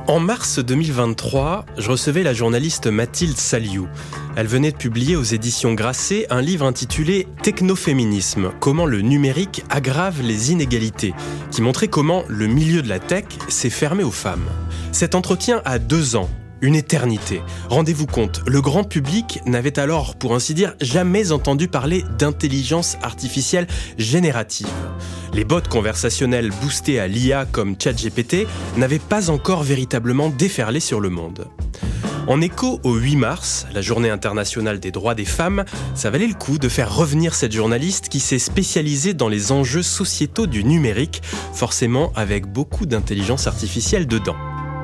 En mars 2023, je recevais la journaliste Mathilde Saliou. Elle venait de publier aux éditions Grasset un livre intitulé « Technoféminisme, comment le numérique aggrave les inégalités », qui montrait comment le milieu de la tech s'est fermé aux femmes. Cet entretien a 2 ans. Une éternité. Rendez-vous compte, le grand public n'avait alors, pour ainsi dire, jamais entendu parler d'intelligence artificielle générative. Les bots conversationnels boostés à l'IA comme ChatGPT n'avaient pas encore véritablement déferlé sur le monde. En écho au 8 mars, la journée internationale des droits des femmes, ça valait le coup de faire revenir cette journaliste qui s'est spécialisée dans les enjeux sociétaux du numérique, forcément avec beaucoup d'intelligence artificielle dedans.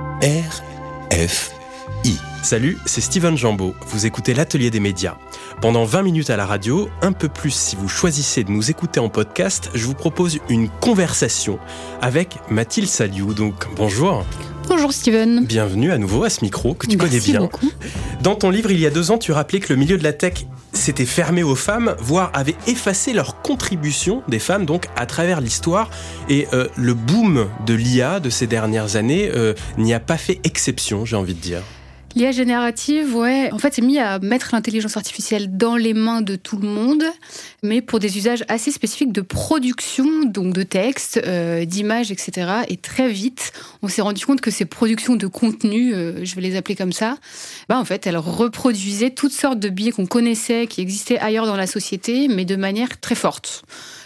RFI. Salut, c'est Steven Jambeau. Vous écoutez l'Atelier des médias. Pendant 20 minutes à la radio, un peu plus si vous choisissez de nous écouter en podcast, je vous propose une conversation avec Mathilde Saliou. Donc, bonjour. Bonjour Steven. Bienvenue à nouveau à ce micro que tu connais bien. Beaucoup. Dans ton livre, il y a 2 ans, tu rappelais que le milieu de la tech s'était fermé aux femmes, voire avait effacé leur contribution des femmes donc à travers l'histoire. Et le boom de l'IA de ces dernières années n'y a pas fait exception, j'ai envie de dire. L'IA générative, en fait, c'est mis à mettre l'intelligence artificielle dans les mains de tout le monde, mais pour des usages assez spécifiques de production, donc de texte, d'images, etc. Et très vite, on s'est rendu compte que ces productions de contenu, je vais les appeler comme ça, en fait, elles reproduisaient toutes sortes de biais qu'on connaissait, qui existaient ailleurs dans la société, mais de manière très forte.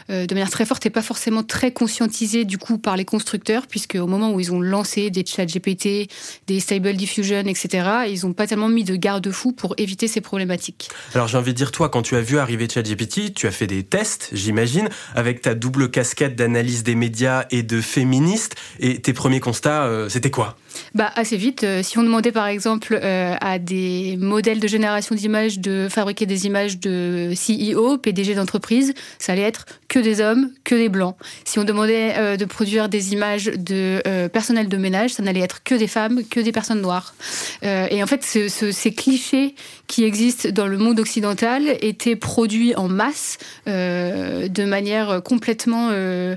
Et pas forcément très conscientisée du coup par les constructeurs, puisque au moment où ils ont lancé des ChatGPT, des Stable Diffusion, etc., ils n'ont pas tellement mis de garde-fous pour éviter ces problématiques. Alors j'ai envie de dire, toi, quand tu as vu arriver ChatGPT, tu as fait des tests, j'imagine, avec ta double casquette d'analyse des médias et de féministe, et tes premiers constats, c'était quoi ? Assez vite, si on demandait par exemple à des modèles de génération d'images de fabriquer des images de CEO, PDG d'entreprise, ça allait être que des hommes, que des blancs. Si on demandait de produire des images de personnel de ménage, ça n'allait être que des femmes, que des personnes noires. Et en fait, ces clichés qui existent dans le monde occidental étaient produits en masse de manière complètement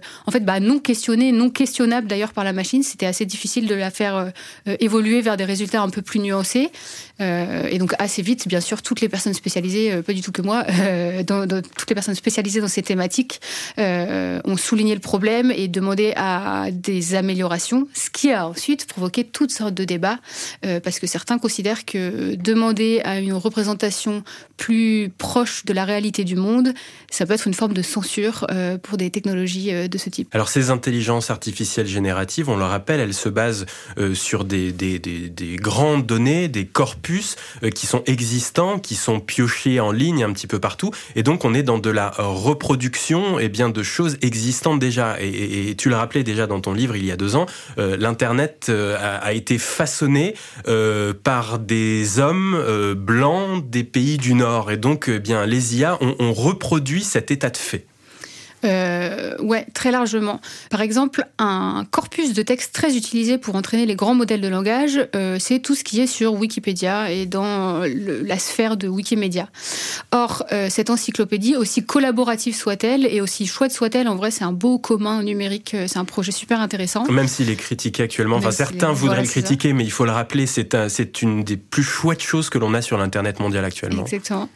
non questionnée, non questionnable d'ailleurs par la machine. C'était assez difficile de la faire évoluer vers des résultats un peu plus nuancés. Et donc assez vite, bien sûr, toutes les personnes spécialisées, pas du tout que moi, toutes les personnes spécialisées dans ces thématiques ont souligné le problème et demandé à des améliorations, ce qui a ensuite provoqué toutes sortes de débats, parce que certains considèrent que demander à une représentation plus proche de la réalité du monde, ça peut être une forme de censure pour des technologies de ce type. Alors ces intelligences artificielles génératives, on le rappelle, elles se basent sur des grandes données, des corpus qui sont existants, qui sont piochés en ligne un petit peu partout, et donc on est dans de la reproduction de choses existantes déjà. Et tu le rappelais déjà dans ton livre il y a 2 ans, l'Internet a été façonné par des hommes blancs des pays du Nord, et donc les IA ont reproduit cet état de fait. Très largement. Par exemple, un corpus de texte très utilisé pour entraîner les grands modèles de langage, c'est tout ce qui est sur Wikipédia et dans la sphère de Wikimedia. Or, cette encyclopédie, aussi collaborative soit-elle et aussi chouette soit-elle, en vrai, c'est un beau commun numérique, c'est un projet super intéressant. Même s'il est critiqué actuellement, certains voudraient le critiquer, mais il faut le rappeler, c'est une des plus chouettes choses que l'on a sur l'Internet mondial actuellement. Exactement.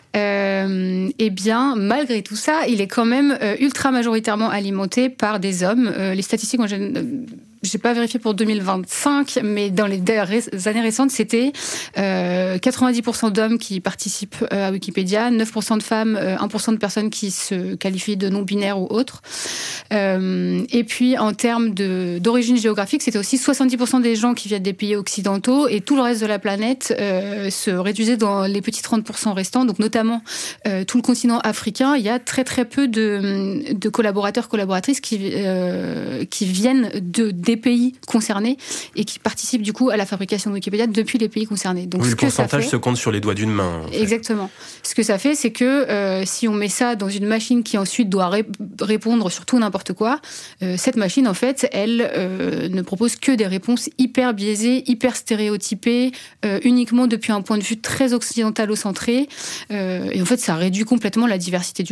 Malgré tout ça, il est quand même ultra majoritairement alimenté par des hommes. Les statistiques, j'ai pas vérifié pour 2025, mais dans les années récentes, c'était 90% d'hommes qui participent à Wikipédia, 9% de femmes, 1% de personnes qui se qualifient de non-binaires ou autres. Et puis, en termes d'origine géographique, c'était aussi 70% des gens qui viennent des pays occidentaux, et tout le reste de la planète se réduisait dans les petits 30% restants, donc notamment tout le continent africain. Il y a très très peu de collaborateurs, collaboratrices qui viennent des pays concernés et qui participent du coup à la fabrication de Wikipédia depuis les pays concernés. Donc, le pourcentage se compte sur les doigts d'une main. En fait. Exactement. Ce que ça fait, c'est que si on met ça dans une machine qui ensuite doit répondre sur tout n'importe quoi, cette machine, en fait, elle ne propose que des réponses hyper biaisées, hyper stéréotypées, uniquement depuis un point de vue très occidentalo-centré. Et en fait, ça réduit complètement la diversité du monde.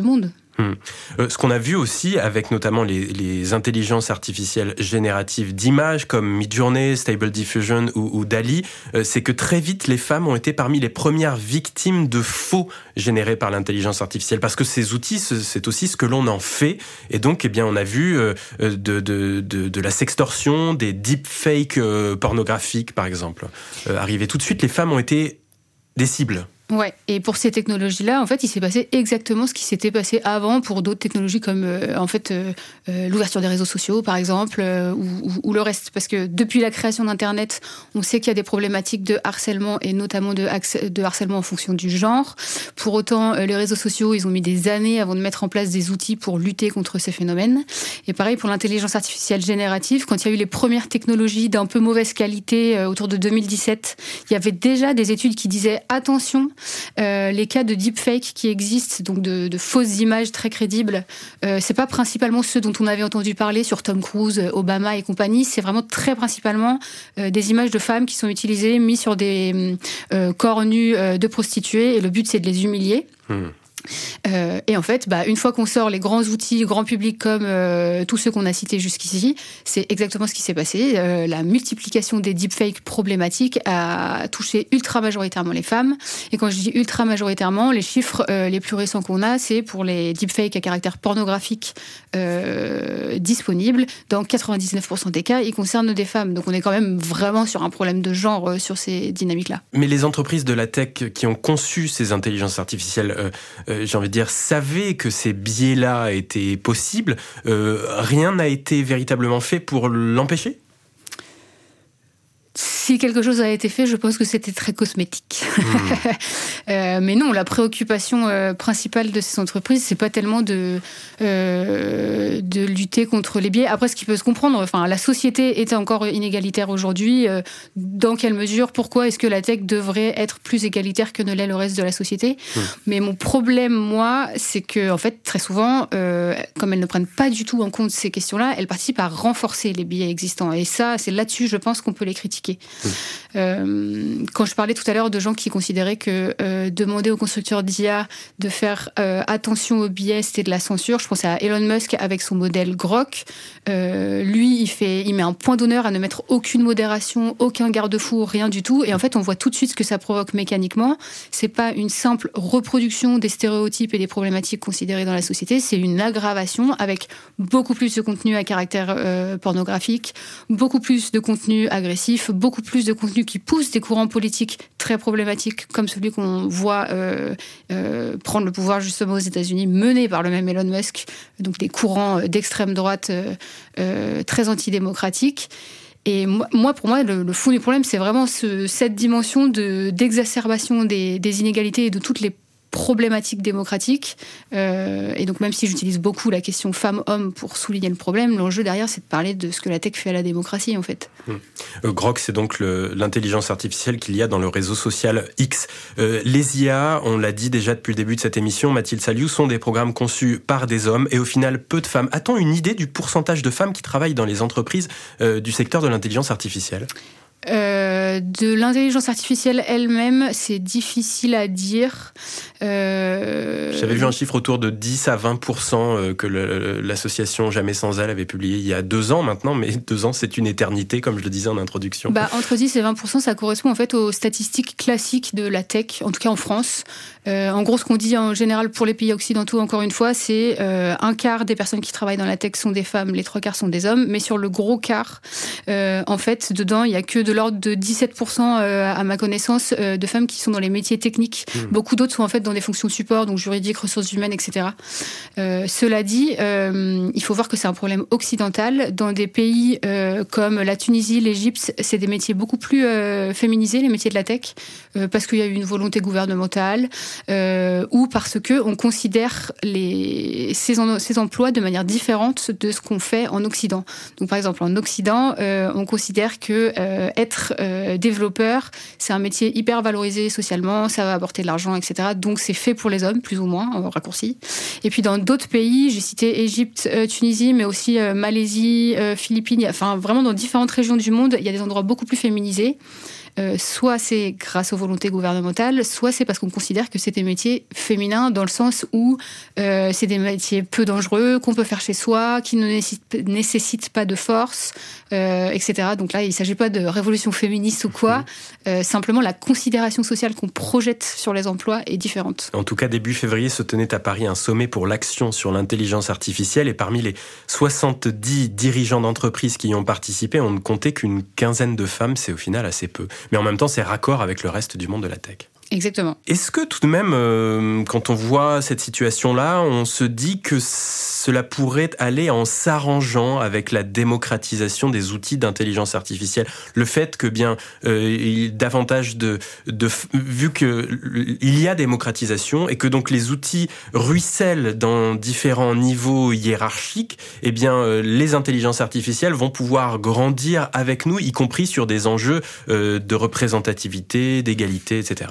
Ce qu'on a vu aussi avec notamment les intelligences artificielles génératives d'images comme Midjourney, Stable Diffusion ou DALL-E, c'est que très vite les femmes ont été parmi les premières victimes de faux générés par l'intelligence artificielle, parce que ces outils, c'est aussi ce que l'on en fait. Et donc, on a vu de la sextorsion, des deepfakes pornographiques, par exemple, arriver tout de suite. Les femmes ont été des cibles. Ouais, et pour ces technologies-là, en fait, il s'est passé exactement ce qui s'était passé avant pour d'autres technologies comme l'ouverture des réseaux sociaux, par exemple, ou le reste. Parce que depuis la création d'Internet, on sait qu'il y a des problématiques de harcèlement et notamment de harcèlement en fonction du genre. Pour autant, les réseaux sociaux, ils ont mis des années avant de mettre en place des outils pour lutter contre ces phénomènes. Et pareil pour l'intelligence artificielle générative, quand il y a eu les premières technologies d'un peu mauvaise qualité autour de 2017, il y avait déjà des études qui disaient attention. Les cas de deepfake qui existent, donc de fausses images très crédibles, c'est pas principalement ceux dont on avait entendu parler sur Tom Cruise, Obama et compagnie, c'est vraiment très principalement des images de femmes qui sont utilisées, mises sur des corps nus de prostituées, et le but c'est de les humilier. Et en fait, une fois qu'on sort les grands outils grand public comme tous ceux qu'on a cités jusqu'ici, c'est exactement ce qui s'est passé. La multiplication des deepfakes problématiques a touché ultra majoritairement les femmes. Et quand je dis ultra majoritairement, les chiffres les plus récents qu'on a, c'est pour les deepfakes à caractère pornographique disponibles. Dans 99% des cas, ils concernent des femmes. Donc on est quand même vraiment sur un problème de genre sur ces dynamiques-là. Mais les entreprises de la tech qui ont conçu ces intelligences artificielles, j'ai envie de dire, savaient que ces biais-là étaient possibles. Rien n'a été véritablement fait pour l'empêcher ? Si quelque chose a été fait, je pense que c'était très cosmétique. Mais non, la préoccupation principale de ces entreprises, c'est pas tellement de lutter contre les biais. Après, ce qui peut se comprendre, la société est encore inégalitaire aujourd'hui. Dans quelle mesure, pourquoi est-ce que la tech devrait être plus égalitaire que ne l'est le reste de la société ? Mais mon problème, moi, c'est que, en fait, très souvent, comme elles ne prennent pas du tout en compte ces questions-là, elles participent à renforcer les biais existants. Et ça, c'est là-dessus, je pense, qu'on peut les critiquer. Quand je parlais tout à l'heure de gens qui considéraient que demander aux constructeurs d'IA de faire attention aux biais, c'était de la censure, je pensais à Elon Musk avec son modèle Grok. Lui, il met un point d'honneur à ne mettre aucune modération, aucun garde-fou, rien du tout. Et en fait, on voit tout de suite ce que ça provoque mécaniquement. C'est pas une simple reproduction des stéréotypes et des problématiques considérées dans la société, c'est une aggravation avec beaucoup plus de contenu à caractère pornographique, beaucoup plus de contenu agressif, beaucoup plus de contenu qui pousse des courants politiques très problématiques comme celui qu'on voit prendre le pouvoir justement aux États-Unis, mené par le même Elon Musk, donc des courants d'extrême droite très antidémocratiques. Et moi, pour moi, le fond du problème, c'est vraiment cette dimension d'exacerbation des inégalités et de toutes les problématiques démocratiques. Et donc, même si j'utilise beaucoup la question femmes-hommes pour souligner le problème, l'enjeu derrière, c'est de parler de ce que la tech fait à la démocratie, en fait. Grok, c'est donc l'intelligence artificielle qu'il y a dans le réseau social X. Les IA, on l'a dit déjà depuis le début de cette émission, Mathilde Saliou, sont des programmes conçus par des hommes et au final, peu de femmes. A-t-on une idée du pourcentage de femmes qui travaillent dans les entreprises du secteur de l'intelligence artificielle ? De l'intelligence artificielle elle-même, c'est difficile à dire. J'avais vu un chiffre autour de 10 à 20% que l'association Jamais sans elle avait publié il y a 2 ans maintenant, mais 2 ans c'est une éternité, comme je le disais en introduction. Entre 10 et 20%, ça correspond en fait aux statistiques classiques de la tech, en tout cas en France. En gros, ce qu'on dit en général pour les pays occidentaux, encore une fois, c'est un quart des personnes qui travaillent dans la tech sont des femmes, les 3 quarts sont des hommes, mais sur le gros quart, en fait, dedans, il y a que de l'ordre de 17% à ma connaissance de femmes qui sont dans les métiers techniques. Beaucoup d'autres sont en fait dans des fonctions support, donc juridiques, ressources humaines, etc. Cela dit, il faut voir que c'est un problème occidental. Dans des pays comme la Tunisie, l'Égypte, c'est des métiers beaucoup plus féminisés, les métiers de la tech, parce qu'il y a eu une volonté gouvernementale ou parce que on considère ces emplois de manière différente de ce qu'on fait en Occident. Donc par exemple, en Occident, on considère que être développeur, c'est un métier hyper valorisé socialement, ça va apporter de l'argent, etc. Donc c'est fait pour les hommes, plus ou moins, en raccourci. Et puis dans d'autres pays, j'ai cité Égypte, Tunisie, mais aussi Malaisie, Philippines, enfin vraiment dans différentes régions du monde, il y a des endroits beaucoup plus féminisés. soit c'est grâce aux volontés gouvernementales, soit c'est parce qu'on considère que c'est des métiers féminins dans le sens où c'est des métiers peu dangereux, qu'on peut faire chez soi, qui ne nécessitent pas de force, etc. Donc là, il ne s'agit pas de révolution féministe ou quoi, simplement la considération sociale qu'on projette sur les emplois est différente. En tout cas, début février se tenait à Paris un sommet pour l'action sur l'intelligence artificielle et parmi les 70 dirigeants d'entreprises qui y ont participé, on ne comptait qu'une quinzaine de femmes, c'est au final assez peu. Mais en même temps, c'est raccord avec le reste du monde de la tech. Exactement. Est-ce que tout de même, quand on voit cette situation-là, on se dit que cela pourrait aller en s'arrangeant avec la démocratisation des outils d'intelligence artificielle ? Le fait que davantage vu que il y a démocratisation et que donc les outils ruissellent dans différents niveaux hiérarchiques, eh bien les intelligences artificielles vont pouvoir grandir avec nous, y compris sur des enjeux de représentativité, d'égalité, etc.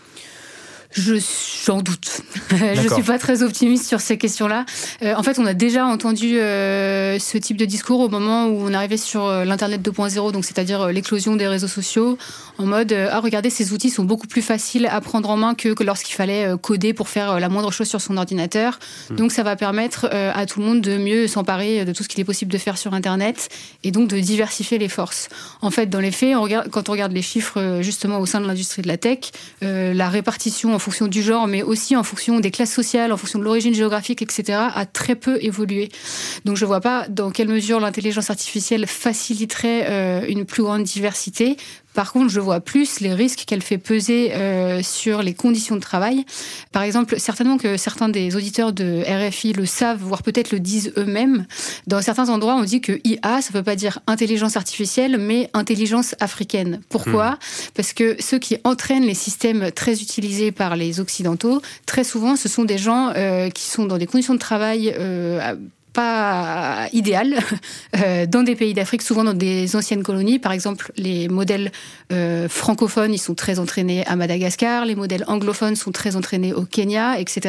J'en doute. Je suis pas très optimiste sur ces questions-là. En fait, on a déjà entendu ce type de discours au moment où on arrivait sur l'Internet 2.0, donc c'est-à-dire l'éclosion des réseaux sociaux, en mode regardez, ces outils sont beaucoup plus faciles à prendre en main que lorsqu'il fallait coder pour faire la moindre chose sur son ordinateur. Donc ça va permettre à tout le monde de mieux s'emparer de tout ce qu'il est possible de faire sur Internet et donc de diversifier les forces. En fait, dans les faits, quand on regarde les chiffres justement au sein de l'industrie de la tech, la répartition en fonction du genre, mais aussi en fonction des classes sociales, en fonction de l'origine géographique, etc., a très peu évolué. Donc je ne vois pas dans quelle mesure l'intelligence artificielle faciliterait une plus grande diversité. Par contre, je vois plus les risques qu'elle fait peser sur les conditions de travail. Par exemple, certainement que certains des auditeurs de RFI le savent, voire peut-être le disent eux-mêmes. Dans certains endroits, on dit que IA, ça ne veut pas dire intelligence artificielle, mais intelligence africaine. Pourquoi ? Parce que ceux qui entraînent les systèmes très utilisés par les Occidentaux, très souvent, ce sont des gens qui sont dans des conditions de travail pas idéal dans des pays d'Afrique, souvent dans des anciennes colonies. Par exemple, les modèles francophones, ils sont très entraînés à Madagascar, les modèles anglophones sont très entraînés au Kenya, etc.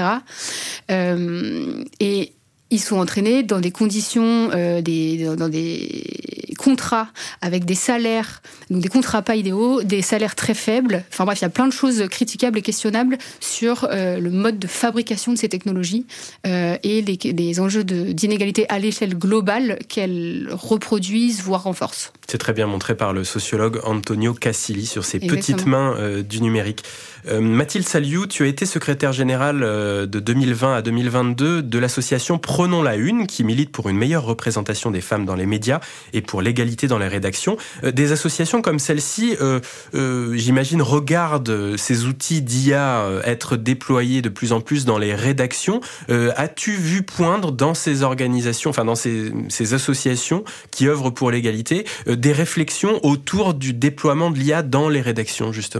Et ils sont entraînés dans des conditions, dans des contrats avec des salaires, donc des contrats pas idéaux, des salaires très faibles. Enfin bref, il y a plein de choses critiquables et questionnables sur le mode de fabrication de ces technologies et les enjeux d'inégalité à l'échelle globale qu'elles reproduisent, voire renforcent. C'est très bien montré par le sociologue Antonio Casilli sur ses petites mains du numérique. Mathilde Saliou, tu as été secrétaire générale de 2020 à 2022 de l'association Prenons la Une, qui milite pour une meilleure représentation des femmes dans les médias et pour l'égalité dans les rédactions. Des associations comme celle-ci, j'imagine, regardent ces outils d'IA être déployés de plus en plus dans les rédactions. As-tu vu poindre dans ces organisations, enfin dans ces associations qui œuvrent pour l'égalité, des réflexions autour du déploiement de l'IA dans les rédactions, justement ?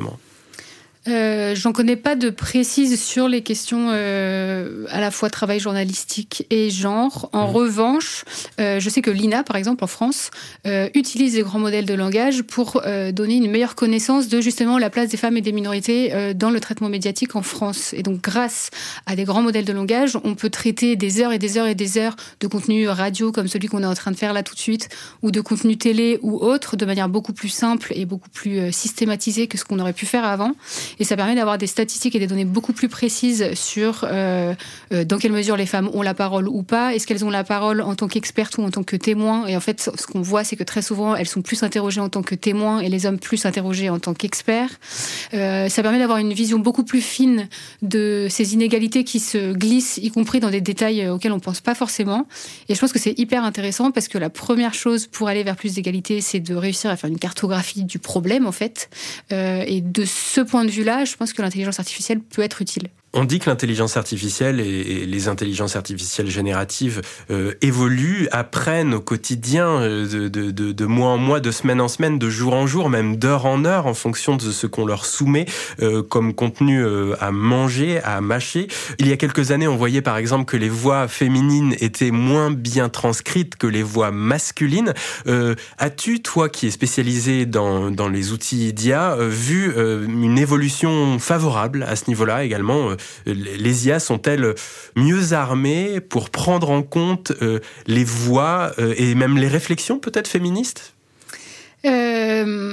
J'en connais pas de précises sur les questions à la fois travail journalistique et genre. En revanche, je sais que l'INA, par exemple, en France, utilise les grands modèles de langage pour donner une meilleure connaissance de justement la place des femmes et des minorités dans le traitement médiatique en France. Et donc, grâce à des grands modèles de langage, on peut traiter des heures et des heures et des heures de contenu radio comme celui qu'on est en train de faire là tout de suite, ou de contenu télé ou autre, de manière beaucoup plus simple et beaucoup plus systématisée que ce qu'on aurait pu faire avant. Et ça permet d'avoir des statistiques et des données beaucoup plus précises sur dans quelle mesure les femmes ont la parole ou pas. Est-ce qu'elles ont la parole en tant qu'expertes ou en tant que témoins ? Et en fait, ce qu'on voit, c'est que très souvent, elles sont plus interrogées en tant que témoins et les hommes plus interrogés en tant qu'experts. Ça permet d'avoir une vision beaucoup plus fine de ces inégalités qui se glissent, y compris dans des détails auxquels on ne pense pas forcément. Et je pense que c'est hyper intéressant parce que la première chose pour aller vers plus d'égalité, c'est de réussir à faire une cartographie du problème, en fait. Et de ce point de vue-là, je pense que l'intelligence artificielle peut être utile. On dit que l'intelligence artificielle et les intelligences artificielles génératives évoluent, apprennent au quotidien, de mois en mois, de semaine en semaine, de jour en jour, même d'heure en heure, en fonction de ce qu'on leur soumet comme contenu à manger, à mâcher. Il y a quelques années, on voyait par exemple que les voix féminines étaient moins bien transcrites que les voix masculines. As-tu, toi qui es spécialisé dans les outils d'IA, vu une évolution favorable à ce niveau-là également ? Les IA sont-elles mieux armées pour prendre en compte les voix et même les réflexions peut-être féministes ? La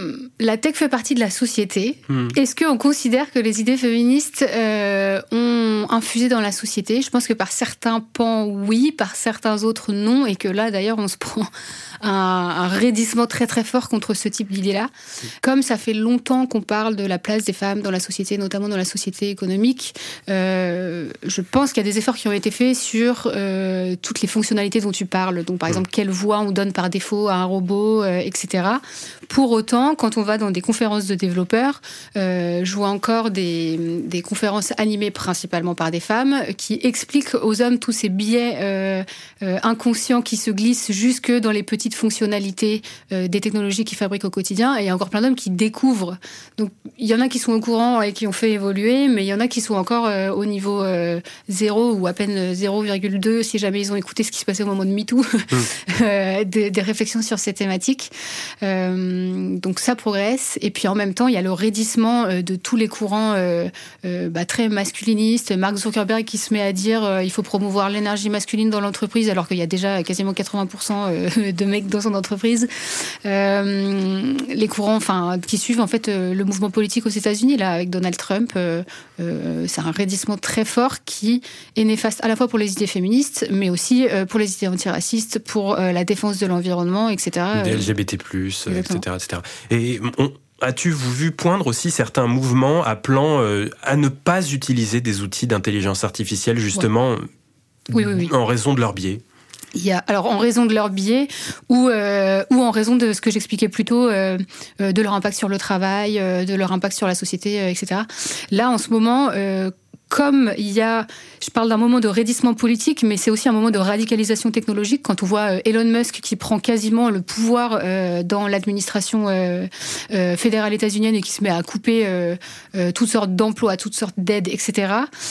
la tech fait partie de la société. Est-ce qu'on considère que les idées féministes ont infusé dans la société ? Je pense que par certains pans, oui, par certains autres, non. Et que là, d'ailleurs, on se prend un raidissement très très fort contre ce type d'idée-là. Comme ça fait longtemps qu'on parle de la place des femmes dans la société, notamment dans la société économique, je pense qu'il y a des efforts qui ont été faits sur toutes les fonctionnalités dont tu parles. Donc par exemple, quelle voix on donne par défaut à un robot, etc. Pour autant, quand on va dans des conférences de développeurs, je vois encore des conférences animées principalement par des femmes qui expliquent aux hommes tous ces biais inconscients qui se glissent jusque dans les petites fonctionnalités des technologies qu'ils fabriquent au quotidien. Et il y a encore plein d'hommes qui découvrent. Donc il y en a qui sont au courant et qui ont fait évoluer, mais il y en a qui sont encore au niveau 0 ou à peine 0,2 si jamais ils ont écouté ce qui se passait au moment de MeToo, des réflexions sur ces thématiques. Donc ça progresse. Et puis en même temps, il y a le raidissement de tous les courants très masculinistes. Mark Zuckerberg qui se met à dire il faut promouvoir l'énergie masculine dans l'entreprise alors qu'il y a déjà quasiment 80% de mecs dans son entreprise. Les courants qui suivent en fait le mouvement politique aux États-Unis là avec Donald Trump, c'est un raidissement très fort qui est néfaste à la fois pour les idées féministes mais aussi pour les idées antiracistes, pour la défense de l'environnement, etc. Des LGBT+, etc. Et as-tu vu poindre aussi certains mouvements appelant à ne pas utiliser des outils d'intelligence artificielle, justement, oui. En raison de leur biais ? Alors en raison de leur biais ou en raison de ce que j'expliquais plus tôt, de leur impact sur le travail, de leur impact sur la société, etc. Là, en ce moment... Comme je parle d'un moment de raidissement politique, mais c'est aussi un moment de radicalisation technologique. Quand on voit Elon Musk qui prend quasiment le pouvoir dans l'administration fédérale états-unienne et qui se met à couper toutes sortes d'emplois, toutes sortes d'aides, etc.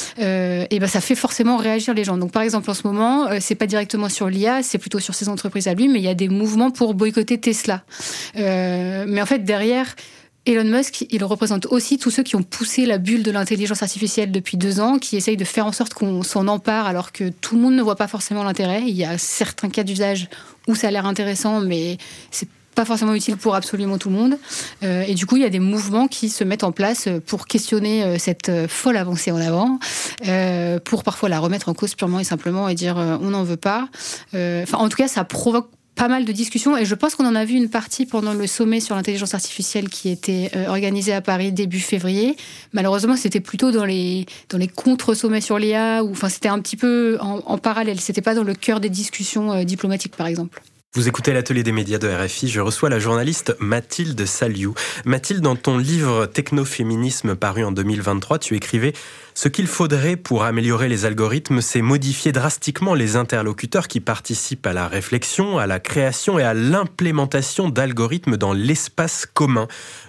Et ça fait forcément réagir les gens. Donc par exemple en ce moment, c'est pas directement sur l'IA, c'est plutôt sur ses entreprises à lui, mais il y a des mouvements pour boycotter Tesla. Mais en fait derrière Elon Musk, il représente aussi tous ceux qui ont poussé la bulle de l'intelligence artificielle depuis 2 ans, qui essayent de faire en sorte qu'on s'en empare alors que tout le monde ne voit pas forcément l'intérêt. Il y a certains cas d'usage où ça a l'air intéressant, mais c'est pas forcément utile pour absolument tout le monde. Et du coup, il y a des mouvements qui se mettent en place pour questionner cette folle avancée en avant, pour parfois la remettre en cause purement et simplement et dire on n'en veut pas. En tout cas, ça provoque pas mal de discussions et je pense qu'on en a vu une partie pendant le sommet sur l'intelligence artificielle qui était organisé à Paris début février. Malheureusement, c'était plutôt dans les contre-sommets sur l'IA ou c'était un petit peu en parallèle. C'était pas dans le cœur des discussions diplomatiques, par exemple. Vous écoutez l'atelier des médias de RFI, je reçois la journaliste Mathilde Saliou. Mathilde, dans ton livre Technoféminisme paru en 2023, tu écrivais « Ce qu'il faudrait pour améliorer les algorithmes, c'est modifier drastiquement les interlocuteurs qui participent à la réflexion, à la création et à l'implémentation d'algorithmes dans l'espace commun. »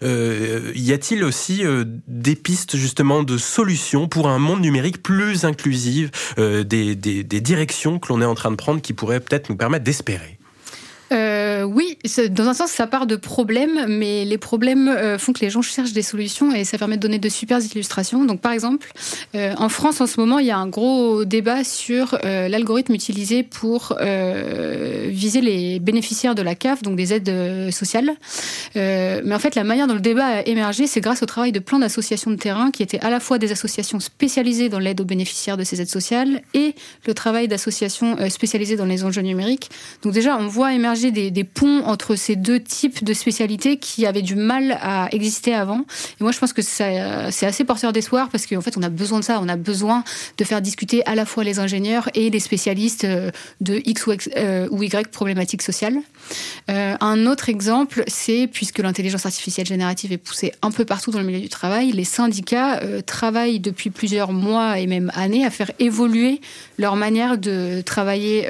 Y a-t-il aussi des pistes justement de solutions pour un monde numérique plus inclusif, des directions que l'on est en train de prendre qui pourraient peut-être nous permettre d'espérer ? Oui, dans un sens, ça part de problèmes, mais les problèmes font que les gens cherchent des solutions et ça permet de donner de super illustrations. Donc, par exemple, en France, en ce moment, il y a un gros débat sur l'algorithme utilisé pour viser les bénéficiaires de la CAF, donc des aides sociales. Mais en fait, la manière dont le débat a émergé, c'est grâce au travail de plein d'associations de terrain qui étaient à la fois des associations spécialisées dans l'aide aux bénéficiaires de ces aides sociales et le travail d'associations spécialisées dans les enjeux numériques. Donc déjà, on voit émerger des ponts entre ces deux types de spécialités qui avaient du mal à exister avant. Et moi, je pense que c'est assez porteur d'espoir parce qu'en fait, on a besoin de ça. On a besoin de faire discuter à la fois les ingénieurs et les spécialistes de X ou Y problématiques sociales. Un autre exemple, c'est, puisque l'intelligence artificielle générative est poussée un peu partout dans le milieu du travail, les syndicats travaillent depuis plusieurs mois et même années à faire évoluer leur manière de travailler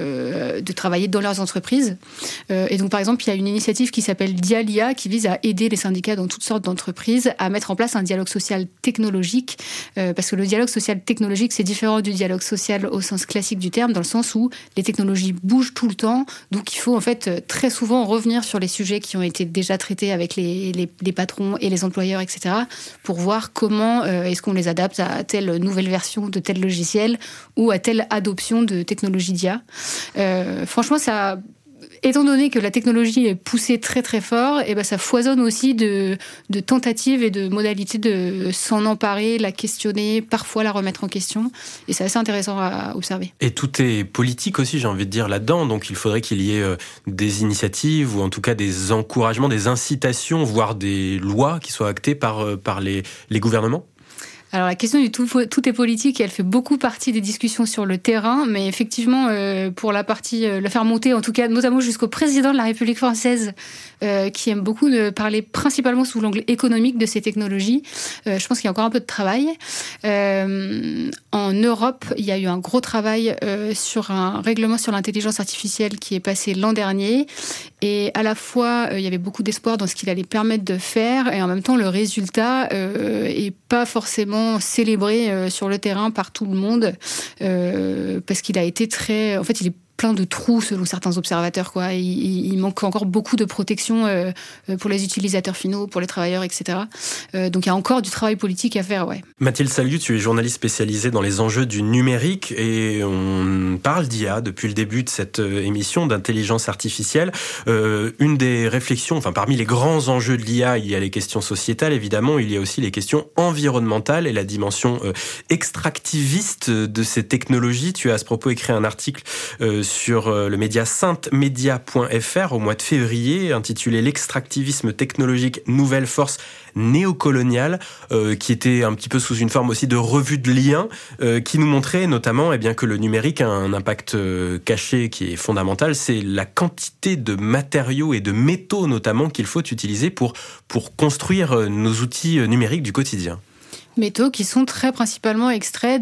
dans leurs entreprises. Et donc, par exemple, il y a une initiative qui s'appelle Dialia qui vise à aider les syndicats dans toutes sortes d'entreprises à mettre en place un dialogue social technologique. Parce que le dialogue social technologique, c'est différent du dialogue social au sens classique du terme, dans le sens où les technologies bougent tout le temps. Donc, il faut en fait très souvent revenir sur les sujets qui ont été déjà traités avec les patrons et les employeurs, etc. pour voir comment est-ce qu'on les adapte à telle nouvelle version de tel logiciel ou à telle adoption de technologie d'IA. Franchement, ça étant donné que la technologie est poussée très très fort, et ben ça foisonne aussi de tentatives et de modalités de s'en emparer, la questionner, parfois la remettre en question. Et c'est assez intéressant à observer. Et tout est politique aussi, j'ai envie de dire, là-dedans. Donc il faudrait qu'il y ait des initiatives ou en tout cas des encouragements, des incitations, voire des lois qui soient actées par les gouvernements. Alors la question du tout est politique, elle fait beaucoup partie des discussions sur le terrain, mais effectivement, pour la partie, la faire monter, en tout cas notamment jusqu'au président de la République française, qui aime beaucoup de parler principalement sous l'angle économique de ces technologies, je pense qu'il y a encore un peu de travail. En Europe, il y a eu un gros travail sur un règlement sur l'intelligence artificielle qui est passé l'an dernier, et à la fois, il y avait beaucoup d'espoir dans ce qu'il allait permettre de faire, et en même temps, le résultat est pas forcément célébré sur le terrain par tout le monde, parce qu'il a été très... En fait, il est plein de trous selon certains observateurs, quoi. Il manque encore beaucoup de protection pour les utilisateurs finaux, pour les travailleurs, etc. Donc il y a encore du travail politique à faire, ouais. Mathilde Saliou, tu es journaliste spécialisée dans les enjeux du numérique et on parle d'IA depuis le début de cette émission, d'intelligence artificielle. Une des réflexions, enfin parmi les grands enjeux de l'IA, il y a les questions sociétales, évidemment, il y a aussi les questions environnementales et la dimension extractiviste de ces technologies. Tu as à ce propos écrit un article sur le média saintemedia.fr au mois de février, intitulé « L'extractivisme technologique, nouvelle force néocoloniale », qui était un petit peu sous une forme aussi de revue de liens, qui nous montrait notamment que le numérique a un impact caché qui est fondamental, c'est la quantité de matériaux et de métaux notamment qu'il faut utiliser pour construire nos outils numériques du quotidien. Métaux qui sont très principalement extraits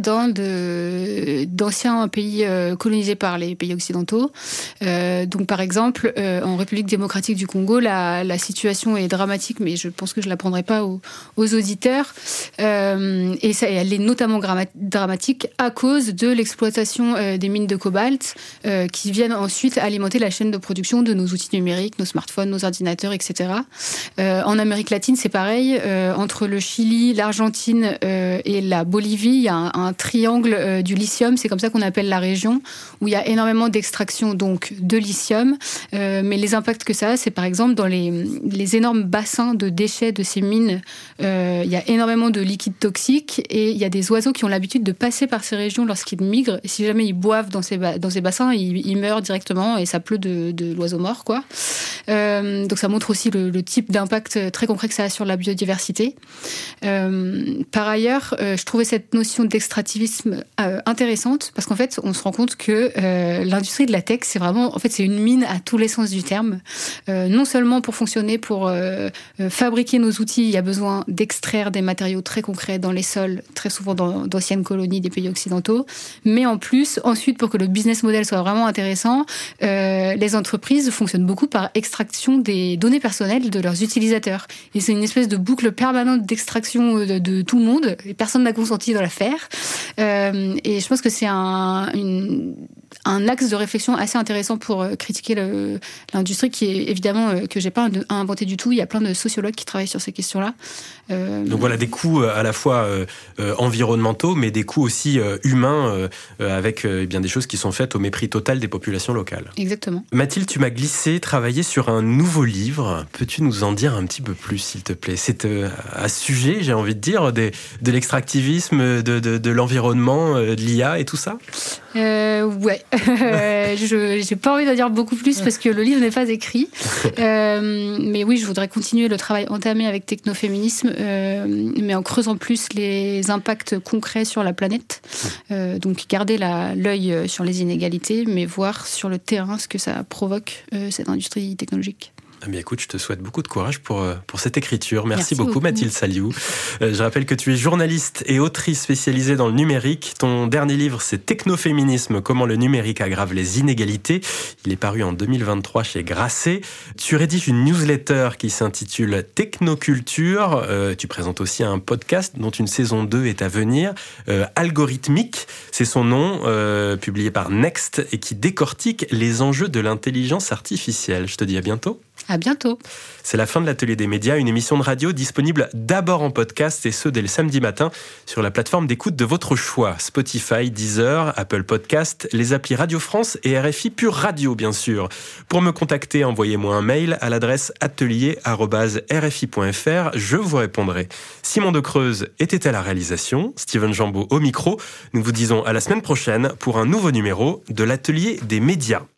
d'anciens pays colonisés par les pays occidentaux. Donc par exemple, en République démocratique du Congo, la situation est dramatique, mais je pense que je ne l'apprendrai pas aux auditeurs. Et elle est notamment dramatique à cause de l'exploitation des mines de cobalt qui viennent ensuite alimenter la chaîne de production de nos outils numériques, nos smartphones, nos ordinateurs, etc. En Amérique latine, c'est pareil. Entre le Chili, l'Argentine et la Bolivie, il y a un triangle du lithium, c'est comme ça qu'on appelle la région, où il y a énormément d'extraction donc de lithium, mais les impacts que ça a, c'est par exemple dans les énormes bassins de déchets de ces mines, il y a énormément de liquides toxiques et il y a des oiseaux qui ont l'habitude de passer par ces régions lorsqu'ils migrent, et si jamais ils boivent dans ces bassins, ils meurent directement et ça pleut de l'oiseau mort, quoi. Donc ça montre aussi le type d'impact très concret que ça a sur la biodiversité. Par ailleurs, je trouvais cette notion d'extractivisme intéressante parce qu'en fait, on se rend compte que l'industrie de la tech, c'est vraiment, en fait, c'est une mine à tous les sens du terme. Non seulement pour fonctionner, pour fabriquer nos outils, il y a besoin d'extraire des matériaux très concrets dans les sols, très souvent d'anciennes colonies des pays occidentaux, mais en plus, ensuite, pour que le business model soit vraiment intéressant, les entreprises fonctionnent beaucoup par extraction des données personnelles de leurs utilisateurs. Et c'est une espèce de boucle permanente d'extraction de tout le monde, et personne n'a consenti dans l'affaire. Et je pense que c'est un axe de réflexion assez intéressant pour critiquer l'industrie, qui est évidemment que j'ai pas inventé du tout. Il y a plein de sociologues qui travaillent sur ces questions-là. Donc voilà, des coûts à la fois environnementaux, mais des coûts aussi humains, avec bien des choses qui sont faites au mépris total des populations locales. Exactement. Mathilde, tu m'as glissé travailler sur un nouveau livre. Peux-tu nous en dire un petit peu plus, s'il te plaît ? C'est à ce sujet, j'ai envie de dire, de l'extractivisme, de l'environnement, de l'IA et tout ça ? Ouais. J'ai pas envie d'en dire beaucoup plus parce que le livre n'est pas écrit. Mais oui, je voudrais continuer le travail entamé avec Technoféminisme, mais en creusant plus les impacts concrets sur la planète. Donc garder l'œil sur les inégalités, mais voir sur le terrain ce que ça provoque, cette industrie technologique. Ah bien écoute, je te souhaite beaucoup de courage pour cette écriture. Merci beaucoup Mathilde Saliou. Je rappelle que tu es journaliste et autrice spécialisée dans le numérique. Ton dernier livre, c'est Technoféminisme, comment le numérique aggrave les inégalités. Il est paru en 2023 chez Grasset. Tu rédiges une newsletter qui s'intitule Technoculture. Tu présentes aussi un podcast dont une saison 2 est à venir. Algorithmique, c'est son nom, publié par Next et qui décortique les enjeux de l'intelligence artificielle. Je te dis à bientôt. À bientôt. C'est la fin de l'Atelier des médias, une émission de radio disponible d'abord en podcast et ce dès le samedi matin sur la plateforme d'écoute de votre choix. Spotify, Deezer, Apple Podcast, les applis Radio France et RFI Pure Radio bien sûr. Pour me contacter, envoyez-moi un mail à l'adresse atelier@rfi.fr, je vous répondrai. Simon de Creuse était à la réalisation, Steven Jambeau au micro. Nous vous disons à la semaine prochaine pour un nouveau numéro de l'Atelier des médias.